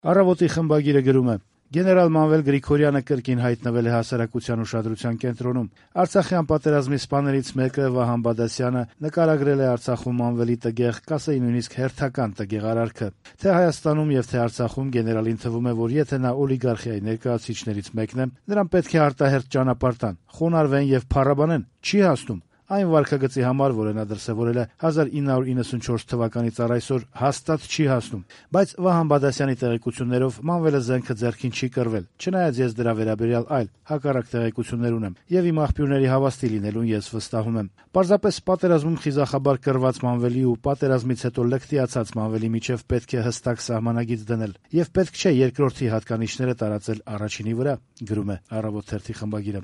Առավոտի խմբագիրը գրում է. Գեներալ Մանվել Գրիգորյանը կրկին հայտնվել է հասարակության ուշադրության կենտրոնում։ Արցախյան պատերազմի սպաներից մեկը Վահան Բադասյանը նկարագրել է Արցախում Մանվելի տգեղ, կասեի նույնիսկ հերթական տգեղ արարքը։ Թե Հայաստանում եւ թե Արցախում գեներալին թվում է, որ եթե նա օլիգարխիայի ներկայացուցիչներից մեկն է, նրան պետք է արտահերթ ճանապարհ տան, խոնարհվեն եւ փառաբանեն։ Չի հասնում։ Այն վարքագծի համար, որը նա դրսևորել է 1994 թվականից առ այսօր, հաստատ չի հասնում։ Բայց Վահան Բադասյանի տեղեկություններով Մանվելը զենքը ձեռքին չի կռվել, չնայած ես դրա վերաբերյալ այլ հակառակ տեղեկություններ ունեմ, եւ իմ աղբյուրների հավաստի լինելուն ես վստահում եմ։ Պարզապես պատերազմում խիզախաբար կռված Մանվելի ու պատերազմից հետո լկտիացած Մանվելի միջև պետք է հստակ սահմանագիծ դնել, եւ պետք չէ երկրորդի հատկանիշները տարածել առաջինի վրա, գրում է Առավոտ թերթի խմբագիրը։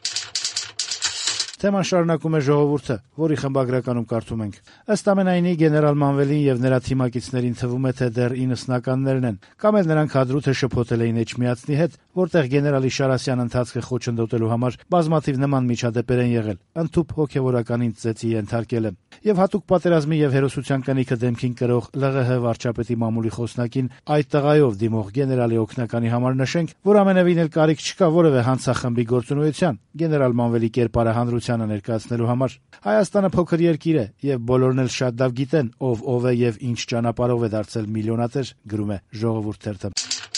Թեման շարունակում է Ժողովուրդը, որի խմբագրականում կարդում ենք. ըստ ամենայնի գեներալ Մանվելին եւ նրա թիմակիցներին թվում է, թե դեռ 90-ականներն են, կամ էլ նրանք հադրութը շփոթել էին Էջմիածնի հետ, որտեղ գեներալ Իշարասյան ընթացքը խոչընդոտելու համար բազմաթիվ նման միջադեպեր են եղել, ընդཐུպ հոգեվորականին ծեծի ենթարկել է։ Եվ հատուկ պատերազմի եւ հերոսության կնիքը դեմքին կրող ԼՂՀ վարչապետի մամուլի խոսնակին այդ տղայով դիմող գեներալի օգնականի համար նշենք, որ ամենևին էլ կարիք չկա որևէ հանցախմբի գործունեության գեներալ Մանվելի կերպարը հանրությանը ներկայացնելու համար։ Հայաստանը փոքր երկիր է եւ բոլորն էլ շատ լավ գիտեն ով է եւ ինչ ճանապարհով է դարձել միլիոնատեր, գրում է Ժողովուրդ թերթը։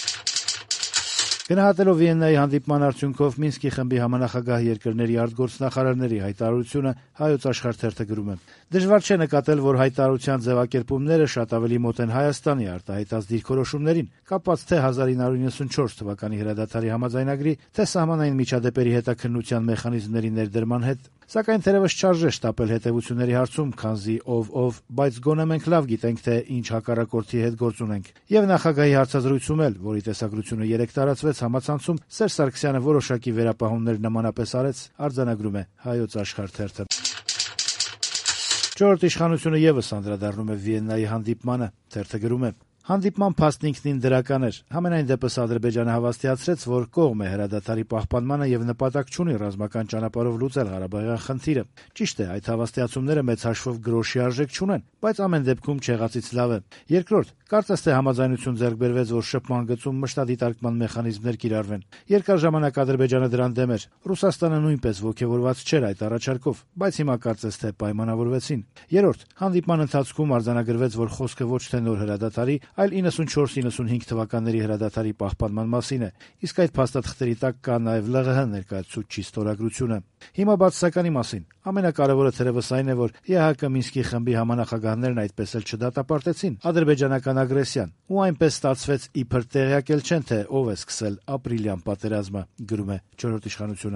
Գնահատելով Վիեննայի հանդիպման արդյունքով Մինսկի խմբի համանախագահ երկրների արտգործնախարարների հայտարարությունը Հայոց Աշխարհ թերթը գրում է. դժվար չէ նկատել, որ հայտարարության ձևակերպումները շատ ավելի մոտ են Հայաստանի արտահայտած դիրքորոշումներին, կապված թե 1994 թվականի հրադադարի համաձայնագրի, թե սահմանային միջադեպերի հետաքննության մեխանիզմների ներդրման հետ, սակայն թերևս չարժե շտապել հետևությունների հարցում, քանզի ով, բայց գոնե մենք լավ գիտենք, թե ինչ հակառակորդի հետ գործ ունենք։ Եվ նախագահի հարցազրույցում էլ, որի տեսակրությունը 3 տարածվեց համացանցում, Սերժ Սարգսյանը որոշակի վերապահումներ նմանապես արեց, արձանագրում է Հայոց Աշխարհ թերթը։ Չորրորդ իշխանությունը եւս անդրադառնում է Վիեննայի հանդիպմանը, թերթը գրում է. Հանդիպման փաստն ինքնին դրական էր։ Համենայն դեպս Ադրբեջանը հավաստիացրեց, որ կողմ է հրադադարի պահպանմանը եւ նպատակ չունի ռազմական ճանապարհով լուծել Ղարաբաղյան խնդիրը։ Ճիշտ է, այդ հավաստիացումները մեծ հաշվով գրոշի արժեք չունեն, բայց ամեն դեպքում չեղածից լավ է։ Երկրորդ, կարծես թե համաձայնություն ձեռք բերվեց, որ շփման գծում մշտադիտարկման մեխանիզմներ կիրառվեն։ Երկար ժամանակ Ադրբեջանը դրան դեմ էր։ Ռուսաստանը նույնպես ոգևորված չէր այդ առաջարկով, բայց հիմա կարծես թե պայմանավորվեցին։ Երրորդ, հանդիպման ընթացքում արձանագրվեց, որ խոսքը ոչ թե նոր հրադադարի, այլ 94-95 թվականների հրադադարի պահպանման մասին է, իսկ այդ փաստաթղթերի տակ կա նաև ԼՂՀ ներկայացուցչի ստորագրությունը։ Հիմա բացասականի մասին։ Ամենակարևորը թերևս այն է, որ ԵՀԿ Մինսկի խմբի համանախագահներն այդպես էլ չդատապարտեցին ադրբեջանական ագրեսիան, ու այնպես ստացվեց, իբր տեղյակել չեն, թե ով է սկսել ապրիլյան պատերազմը, գրում է Չորրորդ իշխանությունը։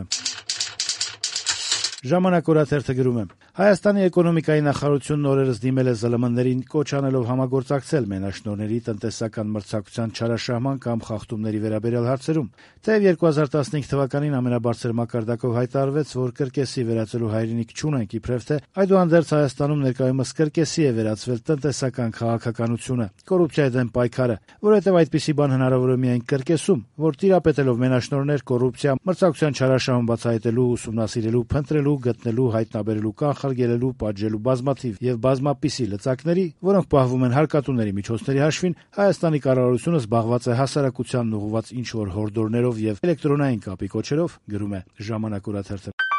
Ժամանակ օրաթերթը գրում է. Հայաստանի էկոնոմիկայի նախարարությունն օրերս դիմել է ԶԼՄ-ներին կոչ անելով համագործակցել մենաշնորհների տնտեսական մրցակցության չարաշահման կամ խախտումների վերաբերյալ հարցերում։ Թեև 2015 թվականին ամենաբարձր մակարդակով հայտարարվեց, որ կրկեսի վերածելու հայրենիք չունենք, իբրև թե այդուհանդերձ Հայաստանում ներկայումս կրկեսի է վերածվել տնտեսական քաղաքականությունը, կոռուպցիայի դեմ պայքարը, որովհետև այդպիսի բան հնարավոր է միայն կրկեսում, որ տիրապետելով մենաշնորհներ, կոռուպցիա, մրցակցության չարաշահում բացահայտելու, ուսումնասիրելու, փնտրելու, գտնելու, հայտնաբերելու, կանխարգելելու, պատժելու բազմաթիվ եւ բազմապիսի լծակների, որոնք պահվում են հարկատուների միջոցների հաշվին, Հայաստանի կառավարությունը զբաղված է հասարակությանն ուղղված ինչ-որ հորդորներով եւ էլեկտրոնային կապի կոչերով, գրում է Ժամանակ օրաթերթը։